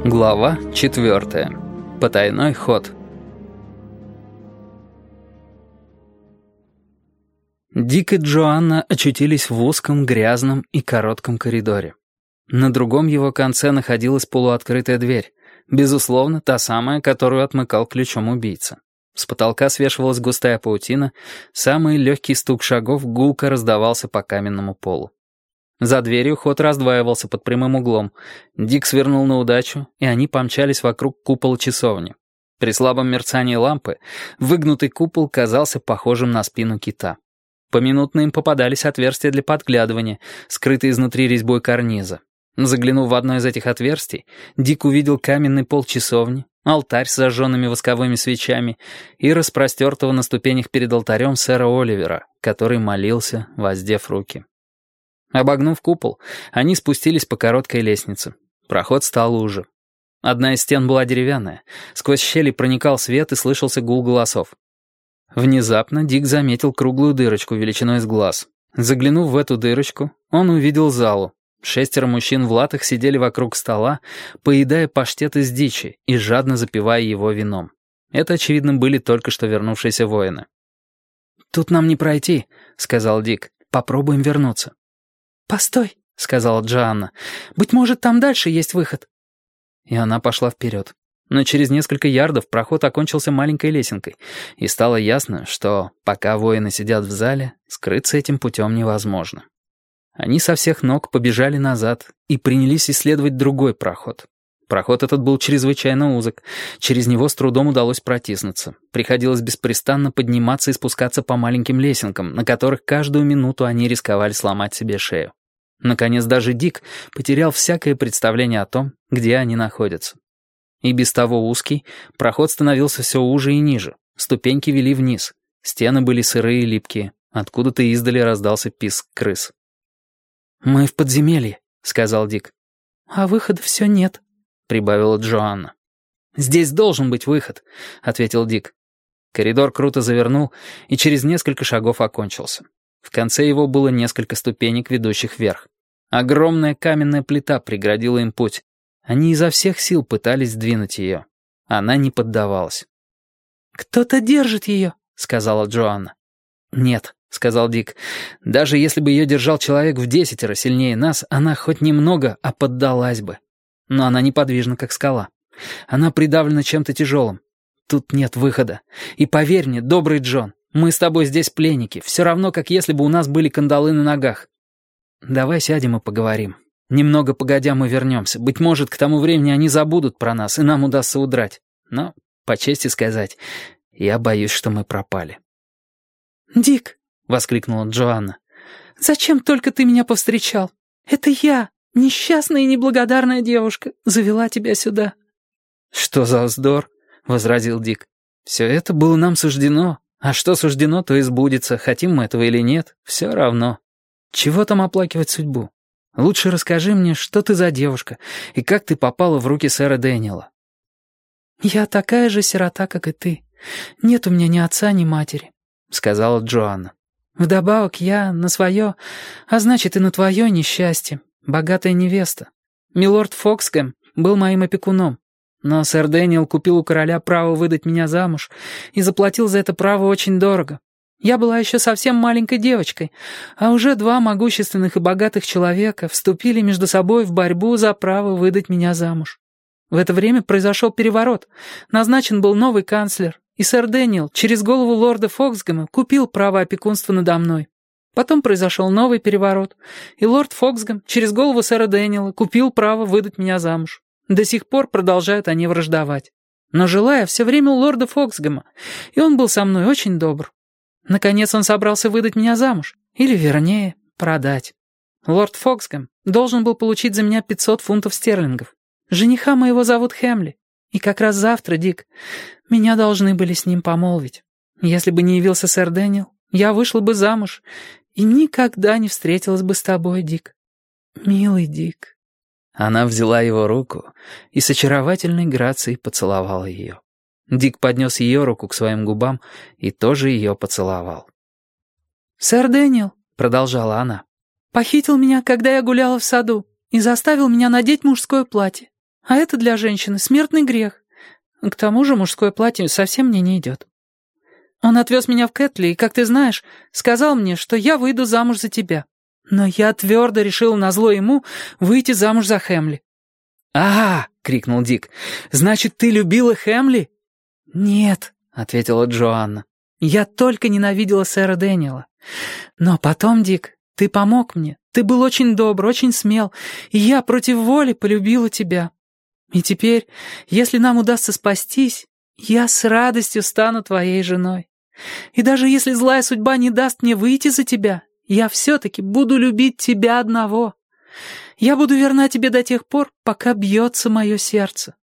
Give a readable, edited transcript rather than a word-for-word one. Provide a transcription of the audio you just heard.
Глава 4. Потайной ход. Дик и Джоанна очутились в узком, грязном и коротком коридоре. На другом его конце находилась полуоткрытая дверь, безусловно, та самая, которую отмыкал ключом убийца. С потолка свешивалась густая паутина, самый легкий стук шагов гулко раздавался по каменному полу. За дверью ход раздваивался под прямым углом. Дик свернул на удачу, и они помчались вокруг купола часовни. При слабом мерцании лампы выгнутый купол казался похожим на спину кита. Поминутно им попадались отверстия для подглядывания, скрытые изнутри резьбой карниза. Заглянув в одно из этих отверстий, Дик увидел каменный пол часовни, алтарь с зажженными восковыми свечами и распростертого на ступенях перед алтарем сэра Оливера, который молился, воздев руки. Обогнув купол, они спустились по короткой лестнице. Проход стал уже. Одна из стен была деревянная. Сквозь щели проникал свет и слышался гул голосов. Внезапно Дик заметил круглую дырочку величиной с глаз. Заглянув в эту дырочку, он увидел залу. 6 мужчин в латах сидели вокруг стола, поедая паштет из дичи и жадно запивая его вином. Это, очевидно, были только что вернувшиеся воины. «Тут нам не пройти», — сказал Дик. «Попробуем вернуться». «Постой», — сказала Джоанна. «Быть может, там дальше есть выход». И она пошла вперед. Но через несколько ярдов проход окончился маленькой лесенкой, и стало ясно, что, пока воины сидят в зале, скрыться этим путем невозможно. Они со всех ног побежали назад и принялись исследовать другой проход. Проход этот был чрезвычайно узок, через него с трудом удалось протиснуться. Приходилось беспрестанно подниматься и спускаться по маленьким лесенкам, на которых каждую минуту они рисковали сломать себе шею. Наконец даже Дик потерял всякое представление о том, где они находятся. И без того узкий, проход становился все уже и ниже, ступеньки вели вниз, стены были сырые и липкие, откуда-то издали раздался писк крыс. «Мы в подземелье», — сказал Дик. «А выхода все нет», — прибавила Джоанна. «Здесь должен быть выход», — ответил Дик. Коридор круто завернул и через несколько шагов окончился. В конце его было несколько ступенек, ведущих вверх. Огромная каменная плита преградила им путь. Они изо всех сил пытались сдвинуть ее. Она не поддавалась. «Кто-то держит ее», — сказала Джоанна. «Нет», — сказал Дик. «Даже если бы ее держал человек в 10 сильнее нас, она хоть немного, а поддалась бы. Но она неподвижна, как скала. Она придавлена чем-то тяжелым. Тут нет выхода. И поверь мне, добрый Джон, мы с тобой здесь пленники, все равно, как если бы у нас были кандалы на ногах. Давай сядем и поговорим. Немного погодя мы вернемся. Быть может, к тому времени они забудут про нас, и нам удастся удрать. Но, по чести сказать, я боюсь, что мы пропали». «Дик», — воскликнула Джоанна, — «зачем только ты меня повстречал? Это я, несчастная и неблагодарная девушка, завела тебя сюда». «Что за вздор?» — возразил Дик. «Все это было нам суждено, а что суждено, то и сбудется, хотим мы этого или нет, все равно. Чего там оплакивать судьбу? Лучше расскажи мне, что ты за девушка и как ты попала в руки сэра Дэниела». «Я такая же сирота, как и ты. Нет у меня ни отца, ни матери», — сказала Джоанна. «Вдобавок я на свое, а значит и на твое несчастье, богатая невеста. Милорд Фоксгэм был моим опекуном, но сэр Дэниел купил у короля право выдать меня замуж и заплатил за это право очень дорого. Я была еще совсем маленькой девочкой, а уже 2 могущественных и богатых человека вступили между собой в борьбу за право выдать меня замуж. В это время произошел переворот, назначен был новый канцлер, и сэр Дэниел через голову лорда Фоксгэма купил право опекунства надо мной. Потом произошел новый переворот, и лорд Фоксгэм через голову сэра Дэниела купил право выдать меня замуж. До сих пор продолжают они враждовать. Но жила я все время у лорда Фоксгэма, и он был со мной очень добр. Наконец он собрался выдать меня замуж, или, вернее, продать. Лорд Фоксгэм должен был получить за меня 500 фунтов стерлингов. Жениха моего зовут Хэмли, и как раз завтра, Дик, меня должны были с ним помолвить. Если бы не явился сэр Дэниел, я вышла бы замуж и никогда не встретилась бы с тобой, Дик. Милый Дик». Она взяла его руку и с очаровательной грацией поцеловала ее. Дик поднес ее руку к своим губам и тоже ее поцеловал. «Сэр Дэниел», — продолжала она, — «похитил меня, когда я гуляла в саду, и заставил меня надеть мужское платье. А это для женщины смертный грех. К тому же мужское платье совсем мне не идет. Он отвез меня в Кэтли и, как ты знаешь, сказал мне, что я выйду замуж за тебя. Но я твердо решила назло ему выйти замуж за Хэмли». «Ага!» — крикнул Дик. «Значит, ты любила Хэмли?» «Нет», — ответила Джоанна. «Я только ненавидела сэра Дэниела. Но потом, Дик, ты помог мне. Ты был очень добр, очень смел, и я против воли полюбила тебя. И теперь, если нам удастся спастись, я с радостью стану твоей женой. И даже если злая судьба не даст мне выйти за тебя, я все-таки буду любить тебя одного. Я буду верна тебе до тех пор, пока бьется мое сердце.